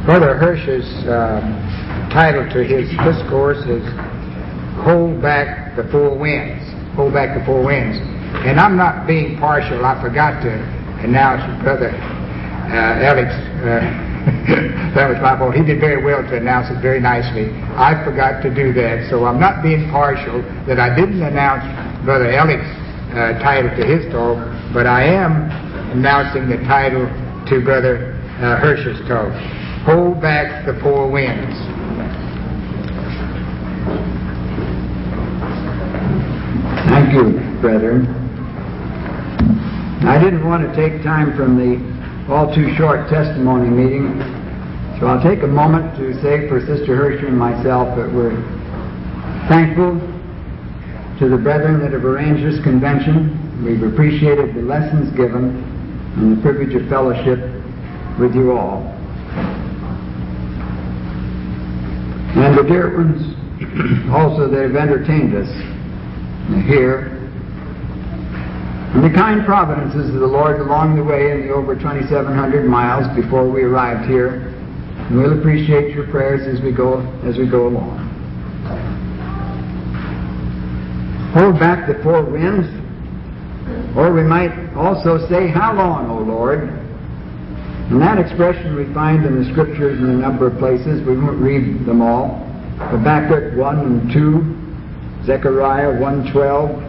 Brother Hirsch's title to his discourse is Hold Back the Four Winds. Hold Back the Four Winds. And I'm not being partial. I forgot to announce Brother Alex. That was my fault. He did very well to announce it very nicely. I forgot to do that. So I'm not being partial that I didn't announce Brother Alex's title to his talk, but I am announcing the title to Brother Hirsch's talk. Hold Back the Four Winds. Thank you, brethren. I didn't want to take time from the all-too-short testimony meeting, so I'll take a moment to say for Sister Hirscher and myself that we're thankful to the brethren that have arranged this convention. We've appreciated the lessons given and the privilege of fellowship with you all. And the dear ones also that have entertained us here, and the kind providences of the Lord along the way in the over 2,700 miles before we arrived here. And we'll appreciate your prayers as we go along. Hold back the four winds, or we might also say, how long, O Lord? And that expression we find in the Scriptures in a number of places. We won't read them all. Habakkuk 1 and 2, Zechariah 1:12,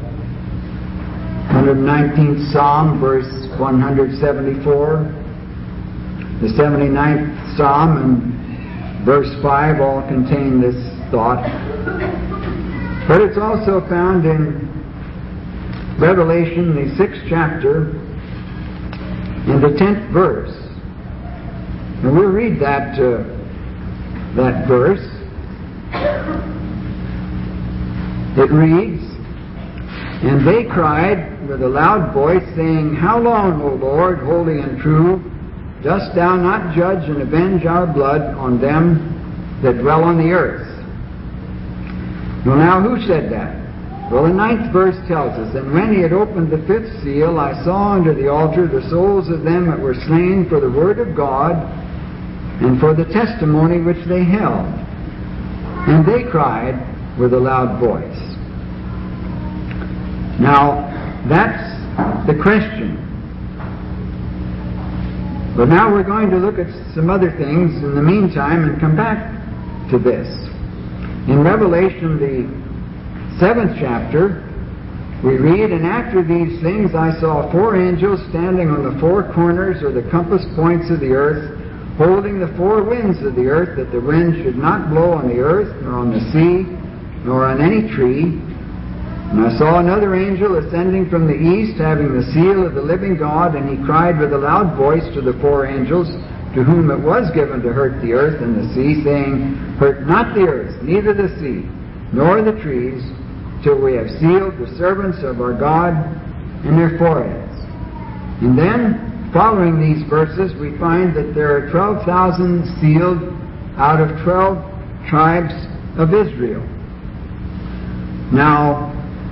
119th Psalm, verse 174, the 79th Psalm and verse 5 all contain this thought. But it's also found in Revelation, the 6th chapter, in the 10th verse. And we'll read that verse. It reads, And they cried with a loud voice, saying, How long, O Lord, holy and true, dost thou not judge and avenge our blood on them that dwell on the earth? Well, now, who said that? Well, the 9th verse tells us, And when he had opened the 5th seal, I saw under the altar the souls of them that were slain for the word of God and for the testimony which they held. And they cried with a loud voice. Now, that's the question. But now we're going to look at some other things in the meantime and come back to this. In Revelation, the 7th chapter, we read, And after these things I saw 4 angels standing on the 4 corners or the compass points of the earth, holding the 4 winds of the earth, that the wind should not blow on the earth, nor on the sea, nor on any tree. And I saw another angel ascending from the east, having the seal of the living God, and he cried with a loud voice to the 4 angels, to whom it was given to hurt the earth and the sea, saying, Hurt not the earth, neither the sea, nor the trees, till we have sealed the servants of our God in their foreheads. And then, following these verses, we find that there are 12,000 sealed out of 12 tribes of Israel. Now,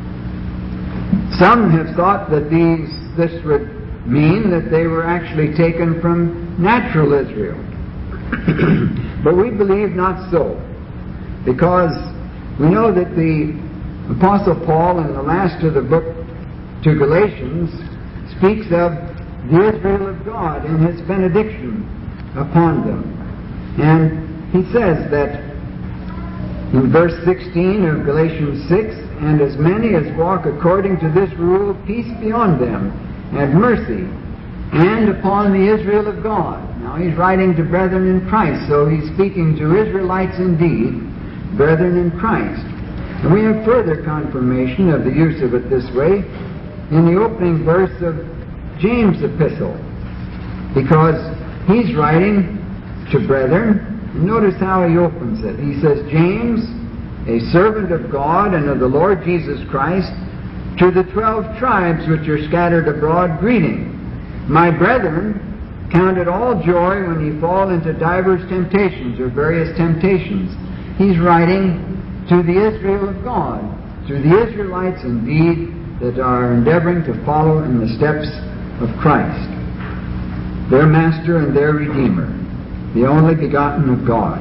some have thought that this would mean that they were actually taken from natural Israel. But we believe not so, because we know that the Apostle Paul in the last of the book to Galatians speaks of the Israel of God in his benediction upon them. And he says that in verse 16 of Galatians 6, And as many as walk according to this rule, peace be on them, and mercy, and upon the Israel of God. Now he's writing to brethren in Christ, so he's speaking to Israelites indeed, brethren in Christ. And we have further confirmation of the use of it this way in the opening verse of James' epistle, because he's writing to brethren. Notice how he opens it. He says, James, a servant of God and of the Lord Jesus Christ, to the 12 tribes which are scattered abroad, greeting. My brethren, count it all joy when ye fall into divers temptations, or various temptations. He's writing to the Israel of God, to the Israelites indeed that are endeavoring to follow in the steps of Christ, their Master and their Redeemer. the only begotten of God.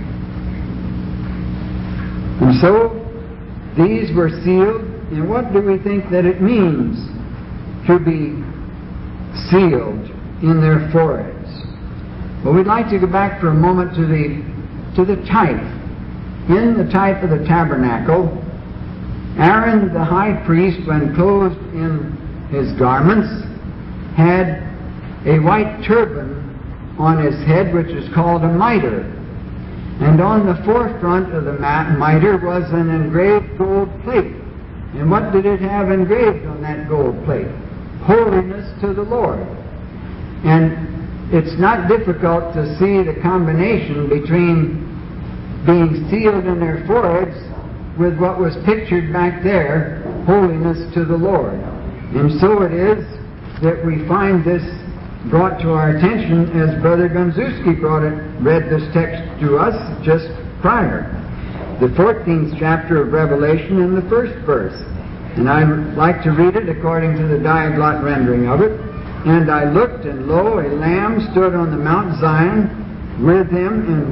And so, these were sealed, and what do we think that it means to be sealed in their foreheads? Well, we'd like to go back for a moment to the type. In the type of the tabernacle, Aaron the high priest, when clothed in his garments, had a white turban on his head, which is called a mitre. And on the forefront of the mitre was an engraved gold plate. And what did it have engraved on that gold plate? Holiness to the Lord. And it's not difficult to see the combination between being sealed in their foreheads with what was pictured back there, holiness to the Lord. And so it is that we find this brought to our attention as Brother Gunzewski read this text to us just prior. The 14th chapter of Revelation in the first verse. And I'd like to read it according to the Diaglott rendering of it. And I looked, and lo, a Lamb stood on the Mount Zion, with him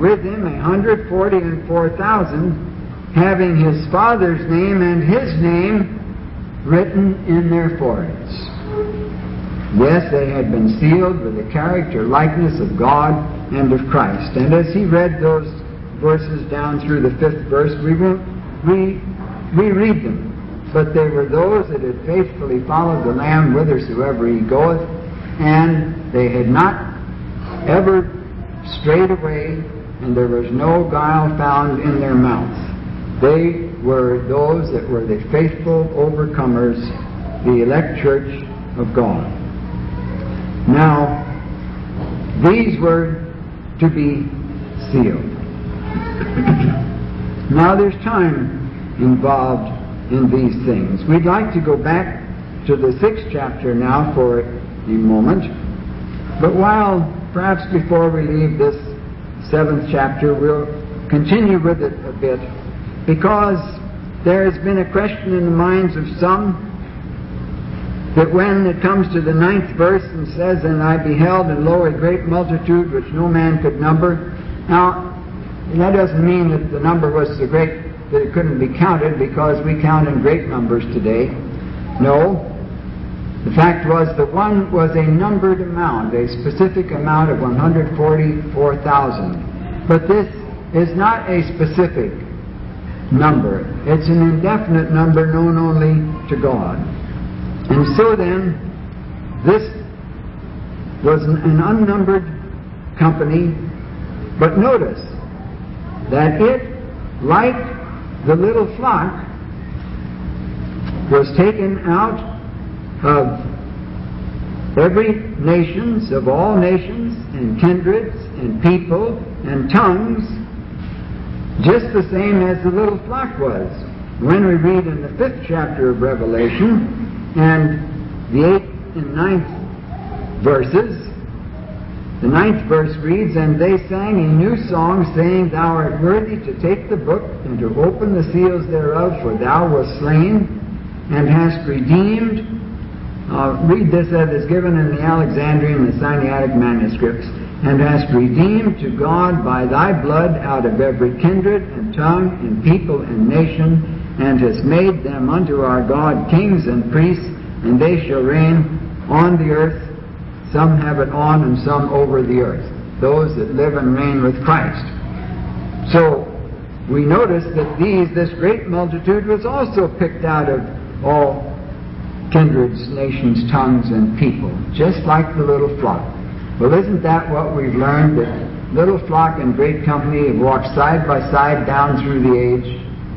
144,000, having his Father's name and his name written in their foreheads. Yes, they had been sealed with the character, likeness of God and of Christ. And as he read those verses down through the 5th verse, we won't reread them. But they were those that had faithfully followed the Lamb whithersoever he goeth, and they had not ever strayed away, and there was no guile found in their mouths. They were those that were the faithful overcomers, the elect church of God. Now, these were to be sealed. Now there's time involved in these things. We'd like to go back to the 6th chapter now for a moment. But perhaps before we leave this 7th chapter, we'll continue with it a bit, because there has been a question in the minds of some that when it comes to the 9th verse and says, and I beheld, and lo, a great multitude which no man could number. Now, that doesn't mean that the number was so great that it couldn't be counted, because we count in great numbers today. No. The fact was that one was a numbered amount, a specific amount of 144,000. But this is not a specific number. It's an indefinite number known only to God. And so then, this was an unnumbered company, but notice that it, like the little flock, was taken out of every nations, of all nations, and kindreds, and people, and tongues, just the same as the little flock was. When we read in the 5th chapter of Revelation, and the 8th and 9th verses, the 9th verse reads, and they sang a new song, saying, Thou art worthy to take the book, and to open the seals thereof, for thou wast slain, and hast redeemed. Read this as is given in the Alexandrian and the Sinaitic manuscripts. And hast redeemed to God by thy blood out of every kindred, and tongue, and people, and nation, and hast made them unto our God kings and priests, and they shall reign on the earth. Some have it on, and some over the earth. Those that live and reign with Christ. So, we notice that this great multitude was also picked out of all kindreds, nations, tongues, and people, just like the little flock. Well, isn't that what we've learned? That little flock and great company have walked side by side down through the age.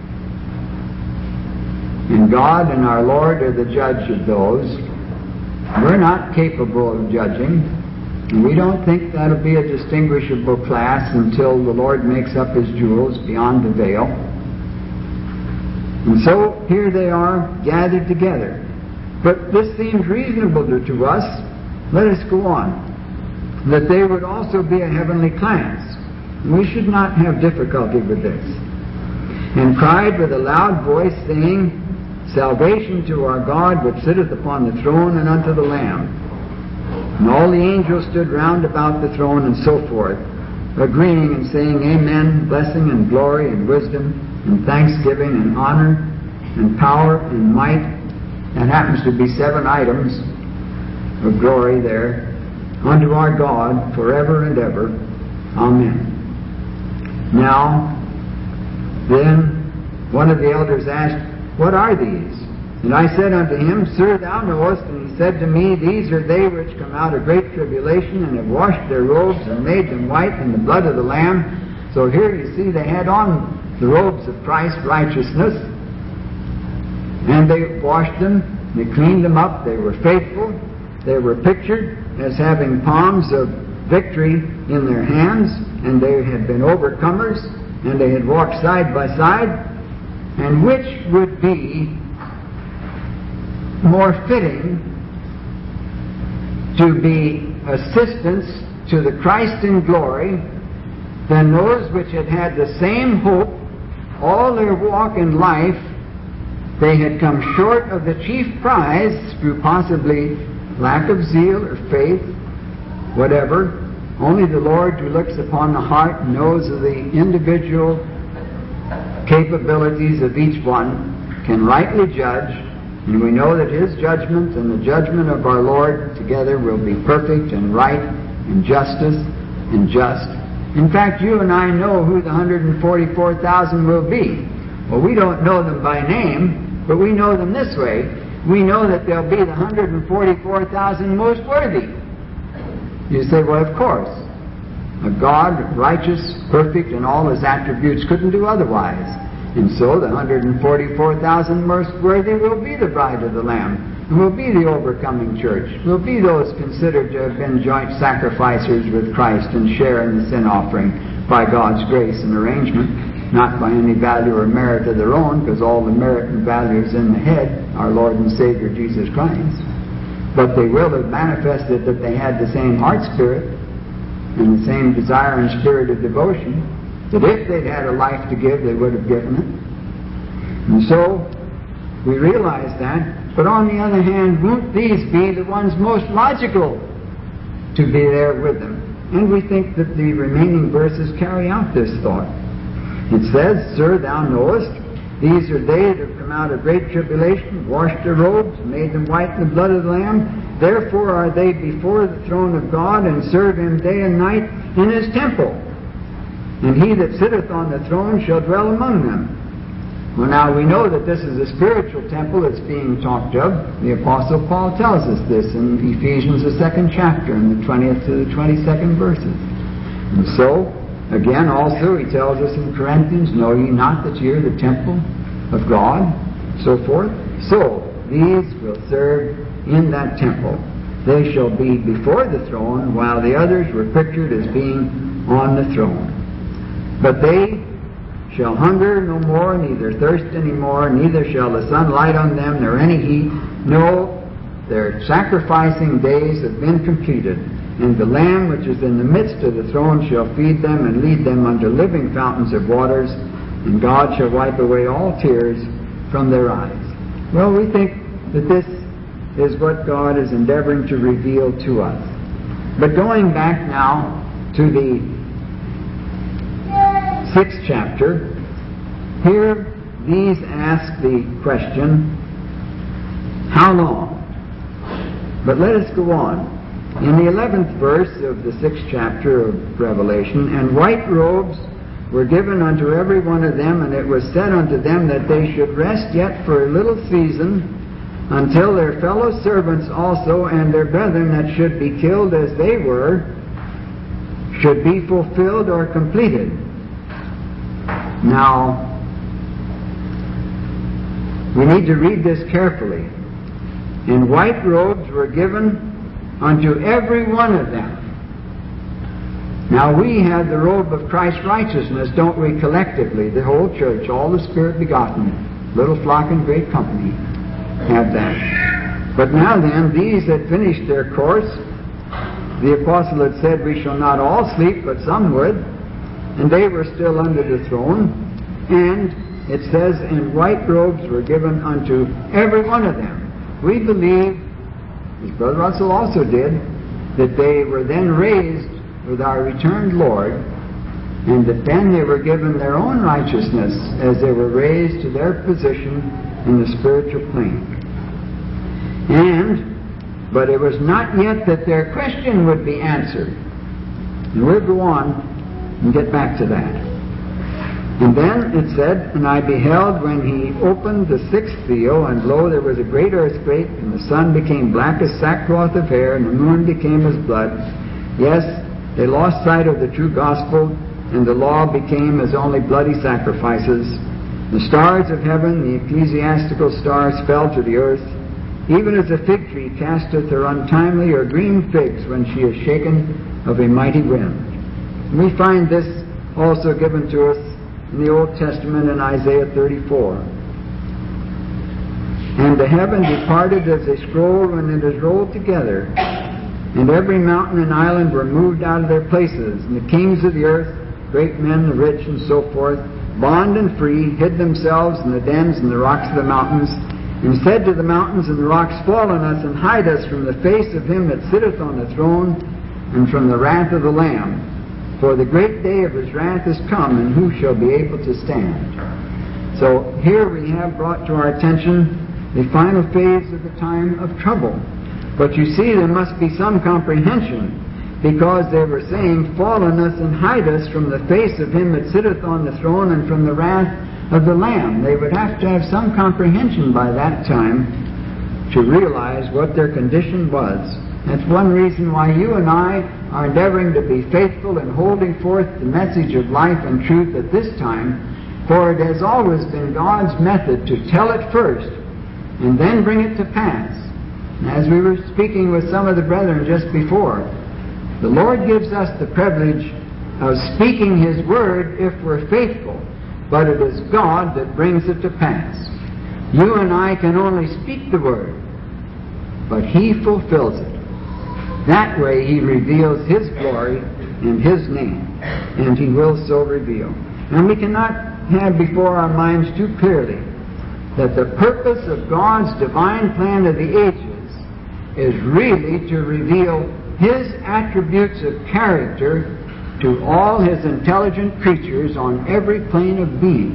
And God and our Lord are the judge of those. We're not capable of judging. And we don't think that'll be a distinguishable class until the Lord makes up His jewels beyond the veil. And so, here they are gathered together. But this seems reasonable to us. Let us go on. That they would also be a heavenly class. We should not have difficulty with this. And cried with a loud voice, saying, Salvation to our God which sitteth upon the throne, and unto the Lamb. And all the angels stood round about the throne, and so forth. agreeing and saying amen, blessing and glory and wisdom and thanksgiving and honor and power and might. That happens to be 7 items of glory there, unto our God forever and ever. Amen. Now, then one of the elders asked, What are these? And I said unto him, Sir, thou knowest. And he said to me, These are they which come out of great tribulation, and have washed their robes, and made them white in the blood of the Lamb. So here you see they had on the robes of Christ's righteousness, and they washed them, they cleaned them up, they were faithful. They were pictured as having palms of victory in their hands, and they had been overcomers, and they had walked side by side. And which would be more fitting to be assistants to the Christ in glory than those which had had the same hope all their walk in life? They had come short of the chief prize through possibly lack of zeal or faith, whatever. Only the Lord, who looks upon the heart, knows of the individual capabilities of each one, can rightly judge. And we know that His judgment and the judgment of our Lord together will be perfect and right and justice and just. In fact, you and I know who the 144,000 will be. Well, we don't know them by name, but we know them this way. We know that they'll be the 144,000 most worthy. You say, well, of course. A God, righteous, perfect in all His attributes, couldn't do otherwise. And so the 144,000 most worthy will be the bride of the Lamb, and will be the overcoming church, will be those considered to have been joint sacrificers with Christ and share in the sin offering by God's grace and arrangement, not by any value or merit of their own, because all the merit and value is in the head, our Lord and Savior Jesus Christ. But they will have manifested that they had the same heart spirit and the same desire and spirit of devotion, that if they'd had a life to give, they would have given it. And so, we realize that. But on the other hand, won't these be the ones most logical to be there with them? And we think that the remaining verses carry out this thought. It says, Sir, thou knowest, these are they that have come out of great tribulation, washed their robes, made them white in the blood of the Lamb. Therefore are they before the throne of God, and serve Him day and night in His temple. And He that sitteth on the throne shall dwell among them. Well, now we know that this is a spiritual temple that's being talked of. The Apostle Paul tells us this in Ephesians, the 2nd chapter, in the 20th to the 22nd verses. And so, again, also, he tells us in Corinthians, Know ye not that ye are the temple of God? So forth. So, these will serve in that temple. They shall be before the throne, while the others were pictured as being on the throne. But they shall hunger no more, neither thirst any more, neither shall the sun light on them, nor any heat. No, their sacrificing days have been completed. And the Lamb which is in the midst of the throne shall feed them and lead them unto living fountains of waters, and God shall wipe away all tears from their eyes. Well, we think that this is what God is endeavoring to reveal to us. But going back now to the 6th chapter, here these ask the question, how long? But let us go on. In the 11th verse of the 6th chapter of Revelation, And white robes were given unto every one of them, and it was said unto them that they should rest yet for a little season, until their fellow servants also and their brethren that should be killed as they were, should be fulfilled or completed. Now, we need to read this carefully. And white robes were given unto every one of them. Now we have the robe of Christ's righteousness, don't we, collectively? The whole church, all the Spirit begotten, little flock and great company, have that. But now then, these that finished their course, the apostle had said, we shall not all sleep, but some would. And they were still under the throne. And it says, and white robes were given unto every one of them. We believe, as Brother Russell also did, that they were then raised with our returned Lord and that then they were given their own righteousness as they were raised to their position in the spiritual plane. But it was not yet that their question would be answered. And we'll go on and get back to that. And then it said, "And I beheld when he opened the sixth seal, and lo, there was a great earthquake, and the sun became black as sackcloth of hair, and the moon became as blood. Yes, they lost sight of the true gospel, and the law became as only bloody sacrifices. The stars of heaven, the ecclesiastical stars, fell to the earth, even as a fig tree casteth her untimely or green figs when she is shaken of a mighty wind." And we find this also given to us in the Old Testament in Isaiah 34. "And the heaven departed as a scroll when it is rolled together, and every mountain and island were moved out of their places, and the kings of the earth, great men, the rich, and so forth, bond and free, hid themselves in the dens and the rocks of the mountains, and said to the mountains and the rocks, Fall on us, and hide us from the face of him that sitteth on the throne, and from the wrath of the Lamb. For the great day of his wrath is come, and who shall be able to stand?" So here we have brought to our attention the final phase of the time of trouble. But you see, there must be some comprehension, because they were saying, "Fall on us and hide us from the face of him that sitteth on the throne and from the wrath of the Lamb." They would have to have some comprehension by that time to realize what their condition was. That's one reason why you and I are endeavoring to be faithful in holding forth the message of life and truth at this time, for it has always been God's method to tell it first and then bring it to pass. As we were speaking with some of the brethren just before, the Lord gives us the privilege of speaking His Word if we're faithful, but it is God that brings it to pass. You and I can only speak the Word, but He fulfills it. That way He reveals His glory and His name, and He will so reveal. And we cannot have before our minds too clearly that the purpose of God's divine plan of the ages is really to reveal His attributes of character to all His intelligent creatures on every plane of being.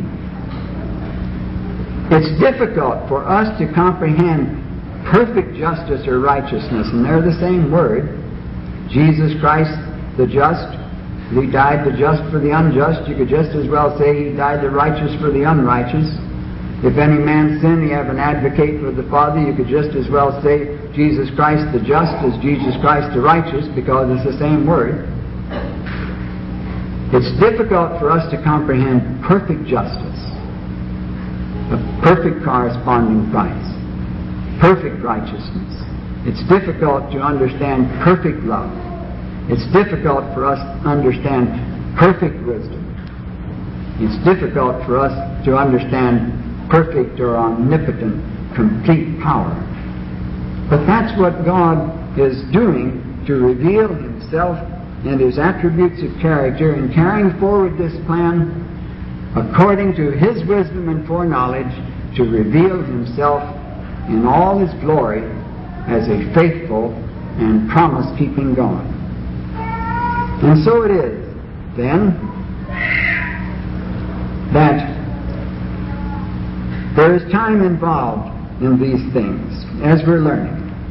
It's difficult for us to comprehend perfect justice or righteousness, and they're the same word. Jesus Christ, the just, He died the just for the unjust. You could just as well say He died the righteous for the unrighteous. If any man sin, he have an advocate with the Father. You could just as well say Jesus Christ the just as Jesus Christ the righteous, because it's the same word. It's difficult for us to comprehend perfect justice, a perfect corresponding price, perfect righteousness. It's difficult to understand perfect love. It's difficult for us to understand perfect wisdom. It's difficult for us to understand perfect or omnipotent, complete power. But that's what God is doing to reveal Himself and His attributes of character, and carrying forward this plan according to His wisdom and foreknowledge to reveal Himself in all His glory as a faithful and promise-keeping God. And so it is, then, that there is time involved in these things, as we're learning.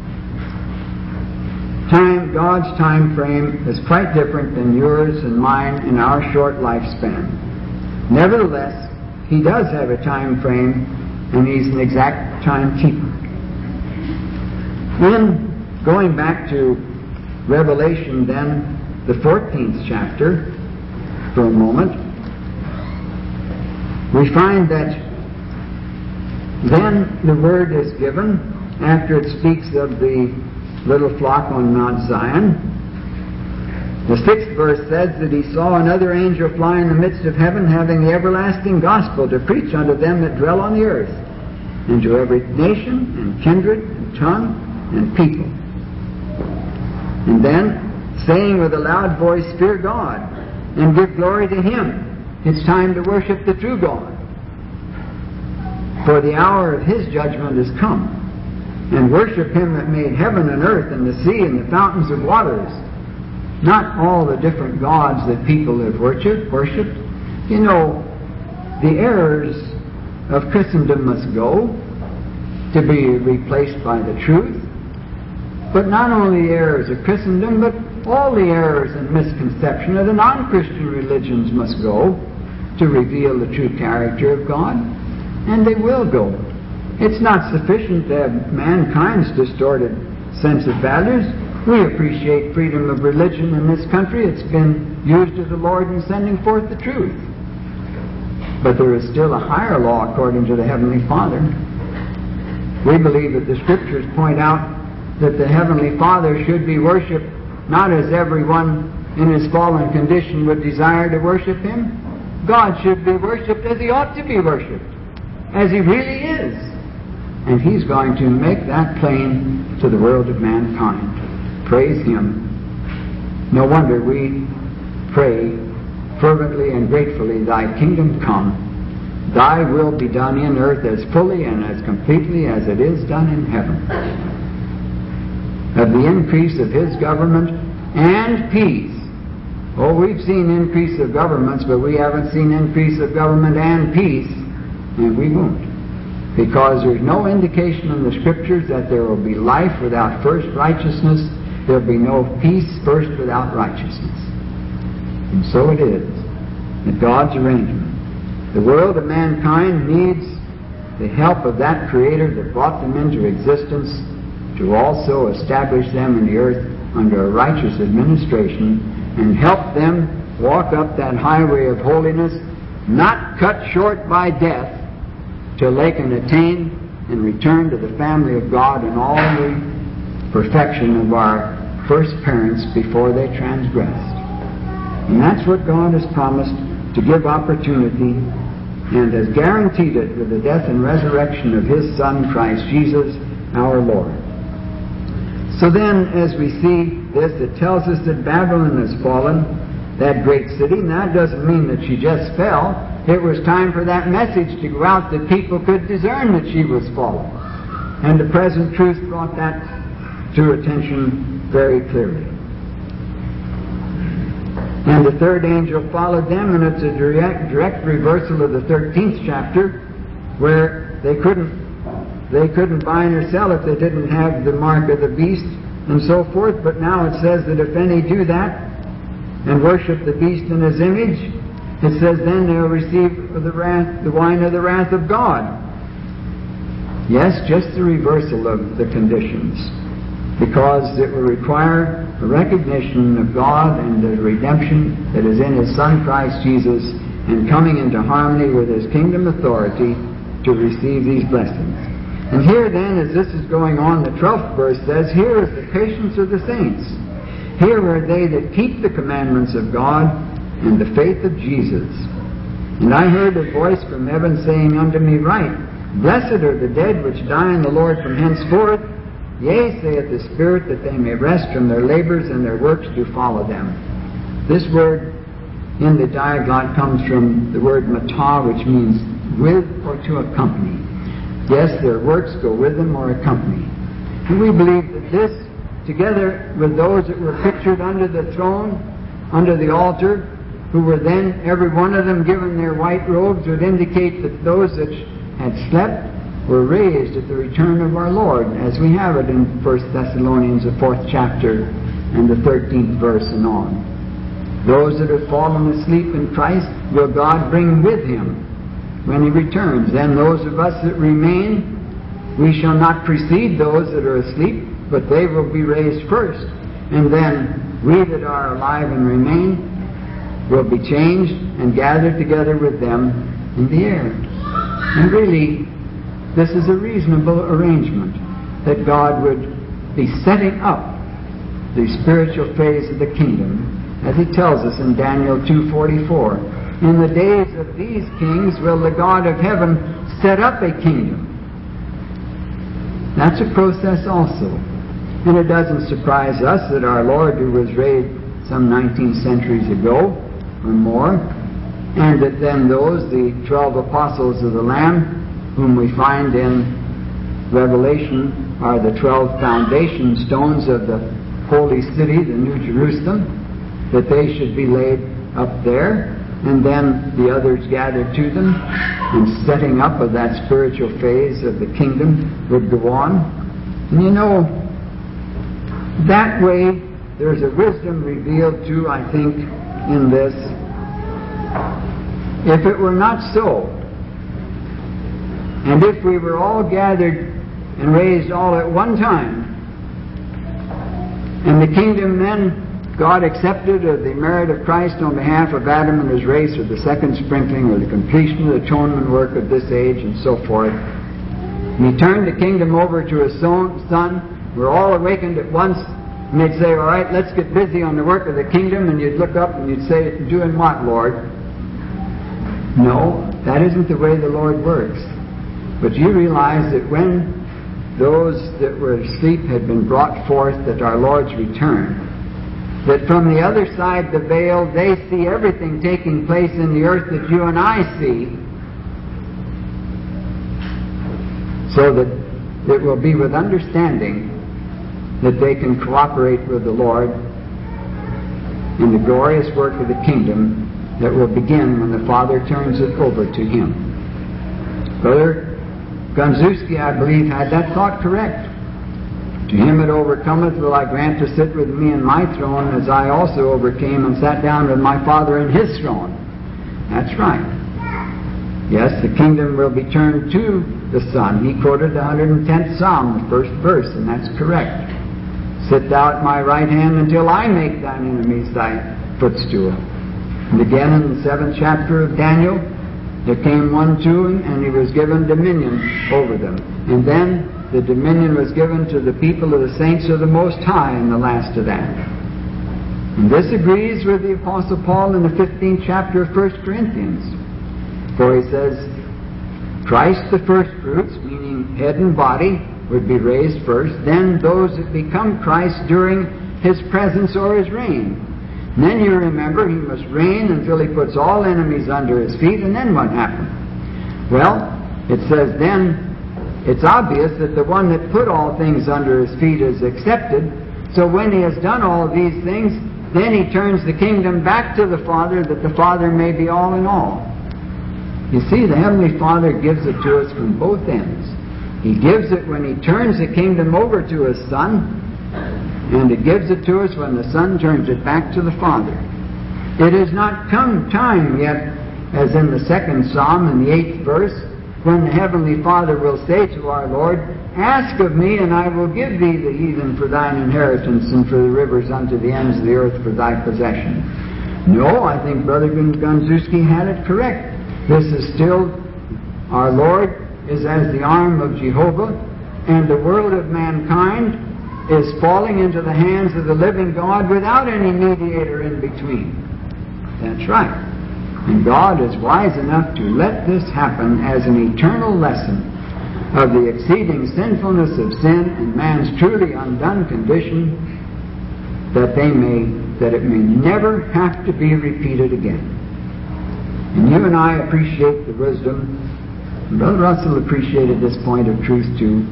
God's time frame is quite different than yours and mine in our short lifespan. Nevertheless, He does have a time frame, and He's an exact timekeeper. Then, going back to Revelation, then, the 14th chapter, for a moment, we find that then the word is given, after it speaks of the little flock on Mount Zion. The 6th verse says that he saw another angel fly in the midst of heaven, having the everlasting gospel to preach unto them that dwell on the earth, and to every nation, and kindred, and tongue, and people. And then, saying with a loud voice, Fear God, and give glory to Him. It's time to worship the true God. For the hour of His judgment is come. And worship Him that made heaven and earth and the sea and the fountains of waters. not all the different gods that people have worshipped. You know, the errors of Christendom must go to be replaced by the truth. But not only the errors of Christendom, but all the errors and misconception of the non-Christian religions must go to reveal the true character of God. And they will go. It's not sufficient to have mankind's distorted sense of values. We appreciate freedom of religion in this country. It's been used of the Lord in sending forth the truth. But there is still a higher law according to the Heavenly Father. We believe that the Scriptures point out that the Heavenly Father should be worshipped not as everyone in his fallen condition would desire to worship Him. God should be worshipped as He ought to be worshipped, as He really is. And He's going to make that plain to the world of mankind. Praise Him. No wonder we pray fervently and gratefully, Thy kingdom come, Thy will be done in earth as fully and as completely as it is done in heaven. Of the increase of His government and peace. Oh, we've seen increase of governments, but we haven't seen increase of government and peace, and we won't. Because there's no indication in the Scriptures that there will be life without first righteousness. There will be no peace first without righteousness. And so it is, in God's arrangement. The world of mankind needs the help of that Creator that brought them into existence to also establish them in the earth under a righteous administration and help them walk up that highway of holiness, not cut short by death, till they can attain and return to the family of God in all the perfection of our first parents before they transgressed. And that's what God has promised to give opportunity and has guaranteed it with the death and resurrection of His Son, Christ Jesus, our Lord. So then, as we see this, it tells us that Babylon has fallen, that great city, and that doesn't mean that she just fell. It was time for that message to go out that people could discern that she was fallen. And the present truth brought that to attention very clearly. And the third angel followed them, and it's a direct reversal of the 13th chapter, where they couldn't buy nor sell if they didn't have the mark of the beast and so forth. But now it says that if any do that and worship the beast in his image, it says then they'll receive the wine of the wrath of God. Yes, just the reversal of the conditions, because it will require a recognition of God and the redemption that is in His Son Christ Jesus, and coming into harmony with His kingdom authority to receive these blessings. And here then, as this is going on, the 12th verse says, here is the patience of the saints. Here are they that keep the commandments of God and the faith of Jesus. And I heard a voice from heaven saying unto me, Write, Blessed are the dead which die in the Lord from henceforth. Yea, saith the Spirit, that they may rest from their labors, and their works do follow them. This word in the diaglott comes from the word matah, which means with or to accompany. Yes, their works go with them or accompany. And we believe that this, together with those that were pictured under the throne, under the altar, who were then, every one of them, given their white robes, would indicate that those that had slept were raised at the return of our Lord, as we have it in 1 Thessalonians, the 4th chapter, and the 13th verse and on. Those that have fallen asleep in Christ will God bring with Him when He returns. Then those of us that remain, we shall not precede those that are asleep, but they will be raised first. And then we that are alive and remain will be changed and gathered together with them in the air. And really, this is a reasonable arrangement, that God would be setting up the spiritual phase of the kingdom, as He tells us in Daniel 2:44. In the days of these kings will the God of heaven set up a kingdom. That's a process also. And it doesn't surprise us that our Lord, who was raised some 19 centuries ago or more, and that then those, the 12 apostles of the Lamb, whom we find in Revelation are the 12 foundation stones of the holy city, the New Jerusalem, that they should be laid up there, and then the others gathered to them, and setting up of that spiritual phase of the kingdom would go on. And you know, that way there's a wisdom revealed too, I think, in this. If it were not so, and if we were all gathered and raised all at one time, and the kingdom then God accepted of the merit of Christ on behalf of Adam and his race, or the second sprinkling, or the completion of the atonement work of this age, and so forth, and he turned the kingdom over to his Son, we're all awakened at once, and they'd say, all right, let's get busy on the work of the kingdom, and you'd look up and you'd say, doing what, Lord? No, that isn't the way the Lord works. But you realize that when those that were asleep had been brought forth at our Lord's return, that from the other side the veil, they see everything taking place in the earth that you and I see, so that it will be with understanding that they can cooperate with the Lord in the glorious work of the kingdom that will begin when the Father turns it over to Him. Brother Gonzewski, I believe, had that thought correct. To him that overcometh will I grant to sit with me in my throne, as I also overcame and sat down with my Father in His throne. That's right. Yes, the kingdom will be turned to the Son. He quoted the 110th Psalm, the first verse, and that's correct. Sit thou at my right hand until I make thine enemies thy footstool. And again in the 7th chapter of Daniel, there came one to him, and he was given dominion over them. And then the dominion was given to the people of the saints of the Most High in the last of that. And this agrees with the Apostle Paul in the 15th chapter of 1 Corinthians. For he says, Christ the first fruits, meaning head and body, would be raised first, then those that become Christ during His presence or His reign. And then you remember, He must reign until He puts all enemies under His feet, and then what happened? Well, it says then, it's obvious that the one that put all things under His feet is accepted. So when He has done all these things, then He turns the kingdom back to the Father, that the Father may be all in all. You see, the Heavenly Father gives it to us from both ends. He gives it when He turns the kingdom over to His Son, and He gives it to us when the Son turns it back to the Father. It has not come time yet, as in the 2nd Psalm in the 8th verse, when the Heavenly Father will say to our Lord, ask of me, and I will give thee the heathen for thine inheritance, and for the rivers unto the ends of the earth for thy possession. No, I think Brother Gonzewski had it correct. This is still, our Lord is as the arm of Jehovah, and the world of mankind is falling into the hands of the living God without any mediator in between. That's right. And God is wise enough to let this happen as an eternal lesson of the exceeding sinfulness of sin and man's truly undone condition, that it may never have to be repeated again. And you and I appreciate the wisdom, and Brother Russell appreciated this point of truth too.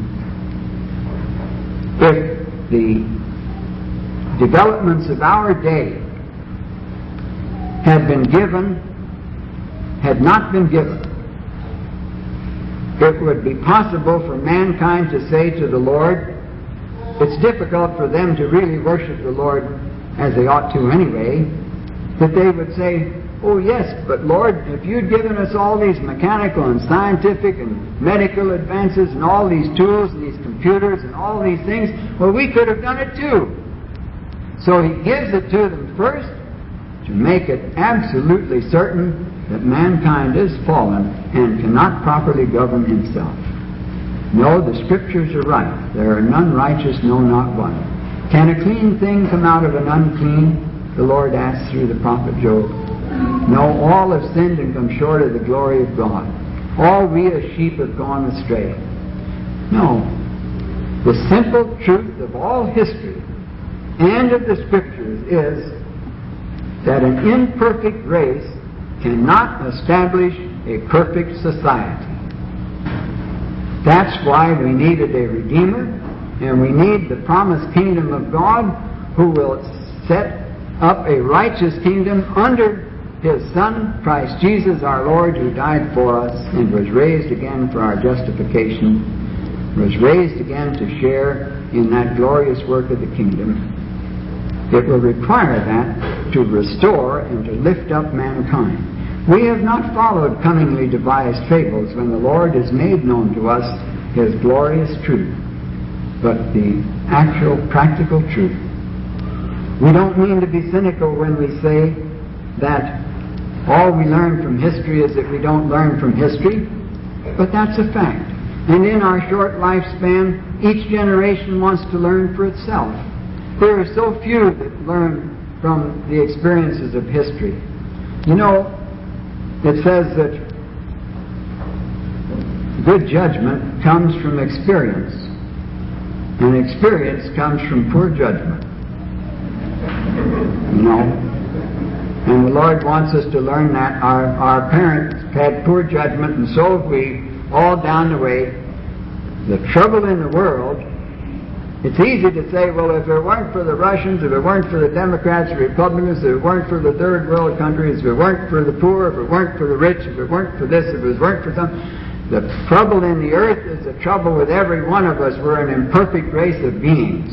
If the developments of our day had not been given, it would be possible for mankind to say to the Lord, it's difficult for them to really worship the Lord as they ought to anyway, that they would say, oh yes, but Lord, if you'd given us all these mechanical and scientific and medical advances and all these tools and these computers and all these things, well, we could have done it too. So He gives it to them first to make it absolutely certain that mankind is fallen and cannot properly govern himself. No, the Scriptures are right. There are none righteous, no, not one. Can a clean thing come out of an unclean? The Lord asked through the prophet Job. No, all have sinned and come short of the glory of God. All we as sheep have gone astray. No. The simple truth of all history and of the Scriptures is that an imperfect race cannot establish a perfect society. That's why we needed a Redeemer, and we need the promised kingdom of God, who will set up a righteous kingdom under His Son, Christ Jesus our Lord, who died for us and was raised again for our justification, was raised again to share in that glorious work of the kingdom. It will require that to restore and to lift up mankind. We have not followed cunningly devised fables when the Lord has made known to us His glorious truth, but the actual practical truth. We don't mean to be cynical when we say that all we learn from history is that we don't learn from history, but that's a fact. And in our short lifespan, each generation wants to learn for itself. There are so few that learn from the experiences of history. You know, it says that good judgment comes from experience, and experience comes from poor judgment. You know, and the Lord wants us to learn that. Our parents had poor judgment, and so have we, all down the way. The trouble in the world, it's easy to say, well, if it weren't for the Russians, if it weren't for the Democrats, the Republicans, if it weren't for the third world countries, if it weren't for the poor, if it weren't for the rich, if it weren't for this, if it weren't for some... The trouble in the earth is the trouble with every one of us. We're an imperfect race of beings.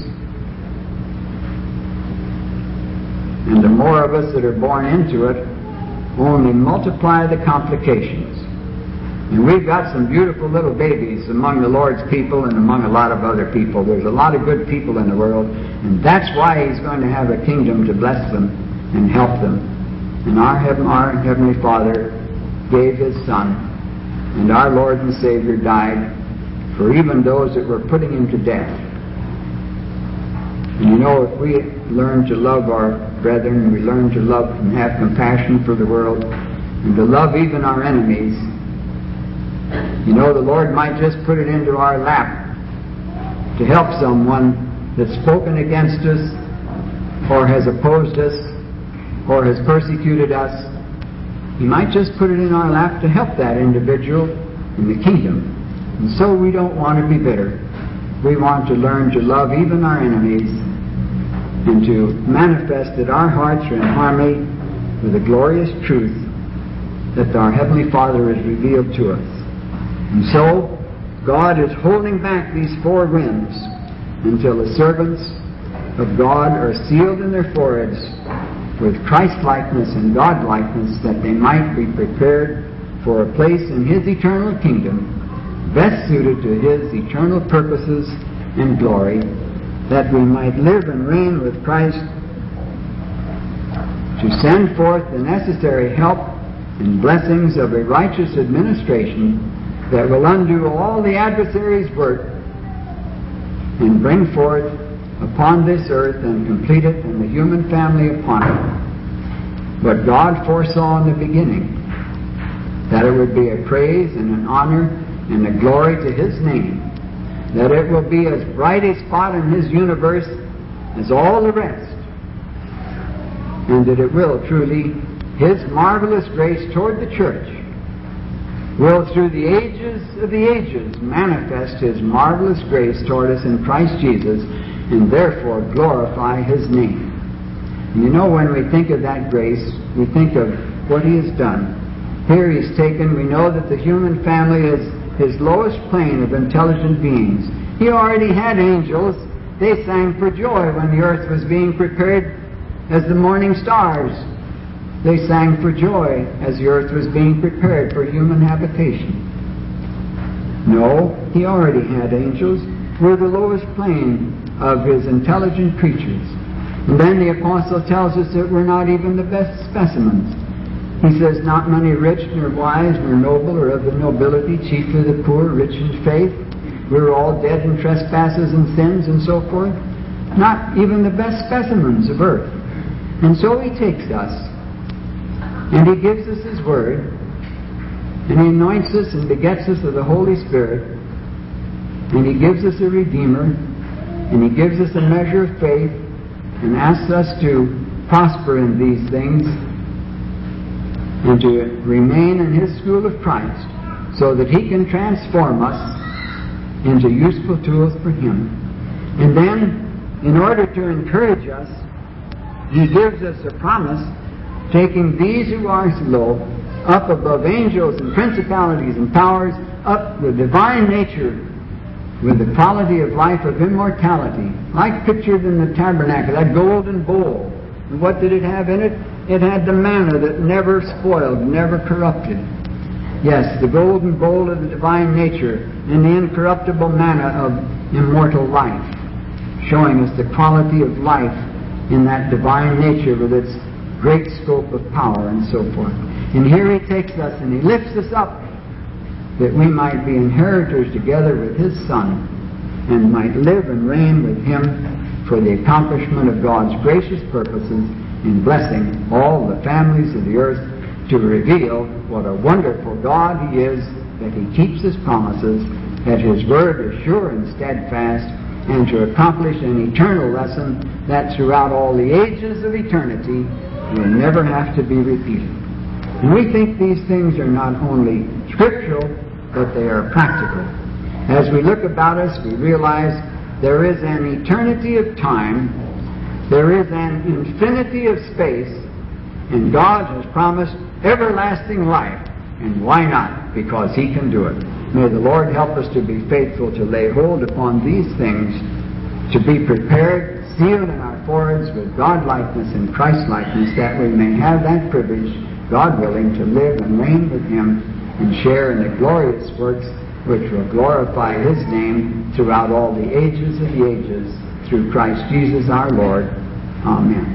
And the more of us that are born into it only multiply the complications. And we've got some beautiful little babies among the Lord's people and among a lot of other people. There's a lot of good people in the world, and that's why He's going to have a kingdom to bless them and help them. And our Heavenly Father gave His Son, and our Lord and Savior died for even those that were putting Him to death. And you know, if we learn to love our brethren, we learn to love and have compassion for the world, and to love even our enemies, you know, the Lord might just put it into our lap to help someone that's spoken against us, or has opposed us, or has persecuted us. He might just put it in our lap to help that individual in the kingdom. And so we don't want to be bitter. We want to learn to love even our enemies, and to manifest that our hearts are in harmony with the glorious truth that our Heavenly Father has revealed to us. And so, God is holding back these four winds until the servants of God are sealed in their foreheads with Christ-likeness and God-likeness, that they might be prepared for a place in His eternal kingdom, best suited to His eternal purposes and glory, that we might live and reign with Christ, to send forth the necessary help and blessings of a righteous administration that will undo all the adversary's work and bring forth upon this earth and complete it and the human family upon it what God foresaw in the beginning, that it would be a praise and an honor and a glory to His name, that it will be as bright a spot in His universe as all the rest, and that it will truly, His marvelous grace toward the church will through the ages of the ages manifest His marvelous grace toward us in Christ Jesus, and therefore glorify His name. And you know, when we think of that grace, we think of what He has done. Here He's taken, we know that the human family is His lowest plane of intelligent beings. He already had angels. They sang for joy when the earth was being prepared as the morning stars. They sang for joy as the earth was being prepared for human habitation. No, He already had angels. We're the lowest plane of His intelligent creatures. And then the Apostle tells us that we're not even the best specimens. He says, not many rich, nor wise, nor noble, or of the nobility, chiefly the poor, rich in faith. We're all dead in trespasses and sins, and so forth. Not even the best specimens of earth. And so He takes us, and He gives us His Word, and He anoints us and begets us with the Holy Spirit, and He gives us a Redeemer, and He gives us a measure of faith, and asks us to prosper in these things, and to remain in His school of Christ, so that He can transform us into useful tools for Him. And then, in order to encourage us He gives us a promise, taking these who are low up above angels and principalities and powers, up with divine nature, with the quality of life of immortality, like pictured in the tabernacle, that golden bowl. And what did it have in it? It had the manna that never spoiled, never corrupted. Yes, the golden bowl of the divine nature and the incorruptible manna of immortal life, showing us the quality of life in that divine nature with its great scope of power and so forth. And here He takes us and He lifts us up that we might be inheritors together with His Son and might live and reign with Him for the accomplishment of God's gracious purposes in blessing all the families of the earth, to reveal what a wonderful God He is, that He keeps His promises, that His word is sure and steadfast, and to accomplish an eternal lesson that throughout all the ages of eternity will never have to be repeated. And we think these things are not only scriptural, but they are practical. As we look about us, we realize there is an eternity of time, there is an infinity of space, and God has promised everlasting life. And why not? Because He can do it. May the Lord help us to be faithful to lay hold upon these things, to be prepared, sealed in our foreheads with God-likeness and Christ-likeness, that we may have that privilege, God willing, to live and reign with Him and share in the glorious works which will glorify His name throughout all the ages of the ages, through Christ Jesus our Lord. Amen.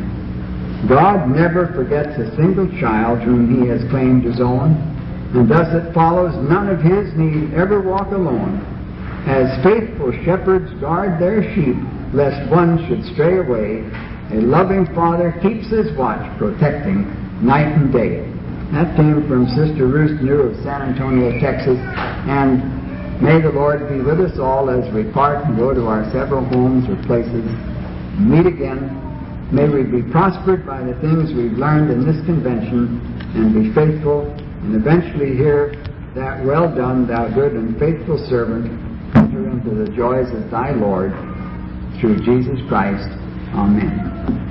God never forgets a single child whom He has claimed His own, and thus it follows none of His need ever walk alone. As faithful shepherds guard their sheep, lest one should stray away, a loving Father keeps His watch, protecting night and day. That came from Sister Ruth New of San Antonio, Texas, and may the Lord be with us all as we part and go to our several homes or places. Meet again. May we be prospered by the things we've learned in this convention and be faithful, and eventually hear that, "Well done, thou good and faithful servant, enter into the joys of thy Lord, through Jesus Christ." Amen.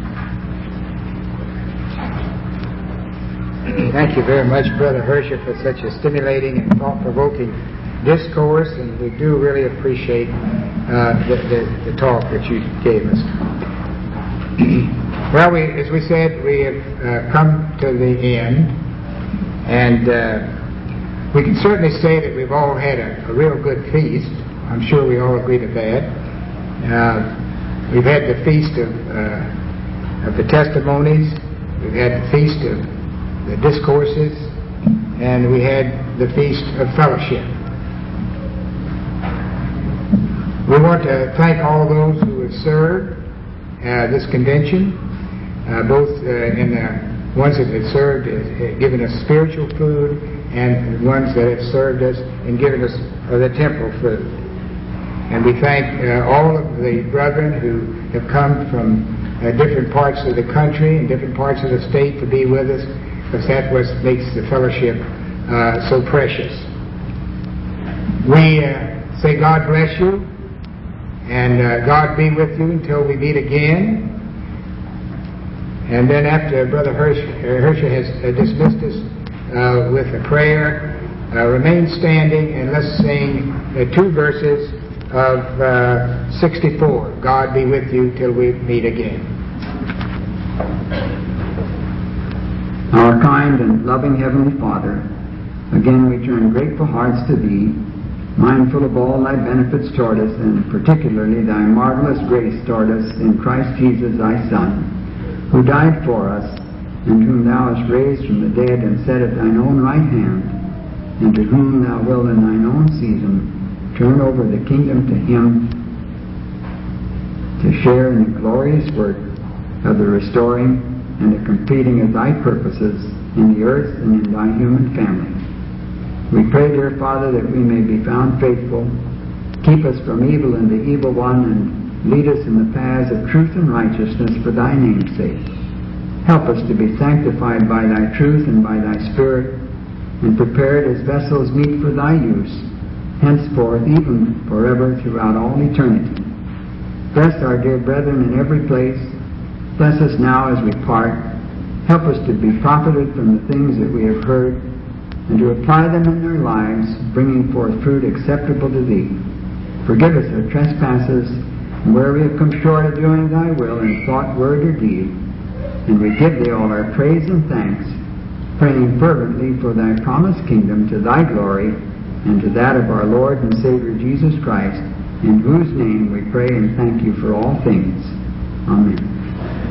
Thank you very much, Brother Herscher, for such a stimulating and thought-provoking discourse, and we do really appreciate the talk that you gave us. Well, as we said, we have come to the end, and we can certainly say that we've all had a real good feast. I'm sure we all agree to that. We've had the feast of the testimonies, we've had the feast of the discourses, and we had the feast of fellowship. We want to thank all those who have served this convention, both in the ones that have served as giving us spiritual food, and the ones that have served us and given us the temporal food. And we thank all of the brethren who have come from different parts of the country and different parts of the state to be with us, because that's what makes the fellowship so precious. We say God bless you, and God be with you until we meet again. And then after Brother Herscher has dismissed us with a prayer, remain standing and let's sing 2 verses of 64. God be with you till we meet again. Our kind and loving Heavenly Father, again we turn grateful hearts to Thee, mindful of all Thy benefits toward us, and particularly Thy marvelous grace toward us in Christ Jesus, Thy Son, who died for us, and whom Thou hast raised from the dead and set at Thine own right hand, and to whom Thou wilt in Thine own season turn over the kingdom to Him, to share in the glorious work of the restoring and the completing of Thy purposes in the earth and in Thy human family. We pray, dear Father, that we may be found faithful, keep us from evil and the evil one, and lead us in the paths of truth and righteousness for Thy name's sake. Help us to be sanctified by Thy truth and by Thy Spirit, and prepared as vessels meet for Thy use, henceforth, even forever, throughout all eternity. Bless our dear brethren in every place, Bless us now as we part. Help us to be profited from the things that we have heard, and to apply them in our lives, bringing forth fruit acceptable to Thee. Forgive us our trespasses, and where we have come short of doing Thy will in thought, word, or deed. And we give Thee all our praise and thanks, praying fervently for Thy promised kingdom to Thy glory, and to that of our Lord and Savior Jesus Christ, in whose name we pray and thank You for all things. Amen.